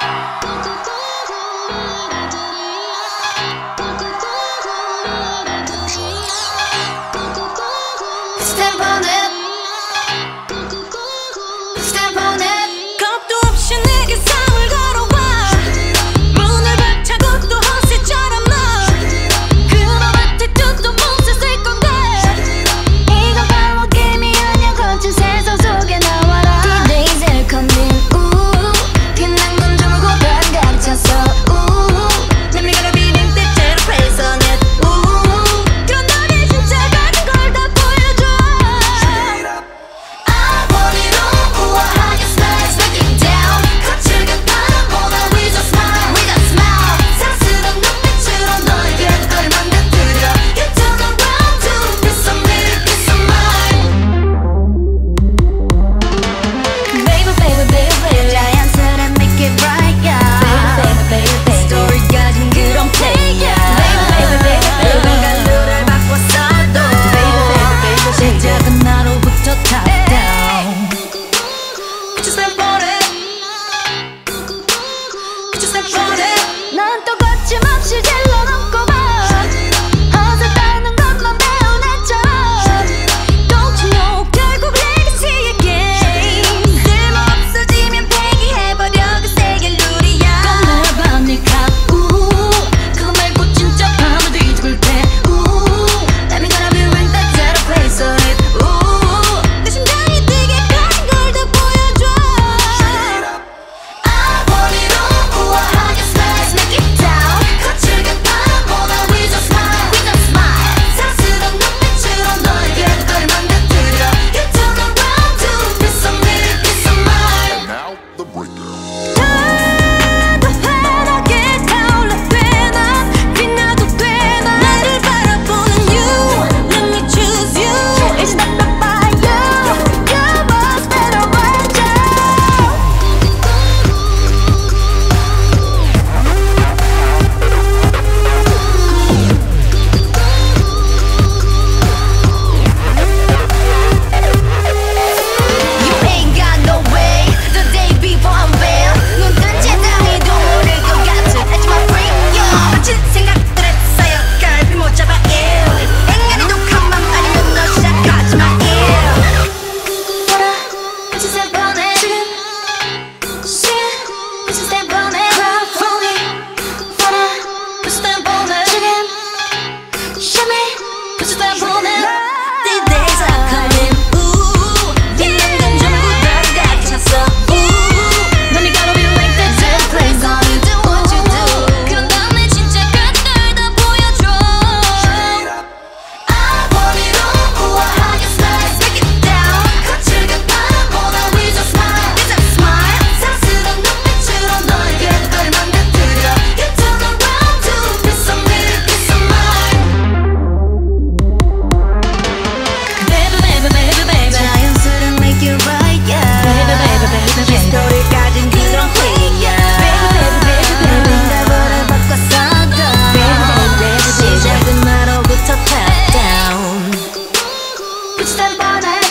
난 또 거침없이 질러놓고 봐. 어설다는 것만 배운 애처럼 Don't you know 결국 레거시의 게임 쓸모없어지면 폐기해버려 그 세계 룰이야. 꺼내봐 네 가우 그거 말고 진짜 밤을 뒤집을 때 Let me gonna be when that's at a place on it 내 심장이 뛰게까지 걸 다 보여줘. I want it all 우아하게 slice make it down 거칠게 바라보나 we just smile 사랑스러운 눈빛으로 너에게 걸 만들어 You turn around to piece of me piece of mine. Now the breakdown. 더 환하게 타올라 되나 빛나도 되나 나를 바라보는 you Let me choose you It's not about you You must better watch out. You ain't got no way the day before I'm fair 눈뜬 채당이 동물일 것 같은 하지만 free you 거친 생각들에 쌓여 갈피 못 잡아 ill 인간이 독한 맘 아니면 너 시작하지 마 ill 보라 같이 새 보내 지금 같이 새 보내 crowd falling 보라 같이 새 보내 지금 show me 같이 새 보내 These days are coming 빛난 건 전부 다 갇혔어 넌 gotta be like that damn place on it Do what you do 그런 다음에 진짜 그걸 다 보여줘. I want it all 우아하게 slice make it down 거칠게 바라보나 we just smile 사랑스러운 눈빛으로 너에게 걸 만들어 You turn around to piece of me piece of mine. Baby baby baby baby 자연스레 make it right yeah Baby baby baby baby 스토리 가진 그런 play Baby baby baby baby 답을 바꿨어도 Baby baby baby 시작은 나로부터 top down It's that bonnet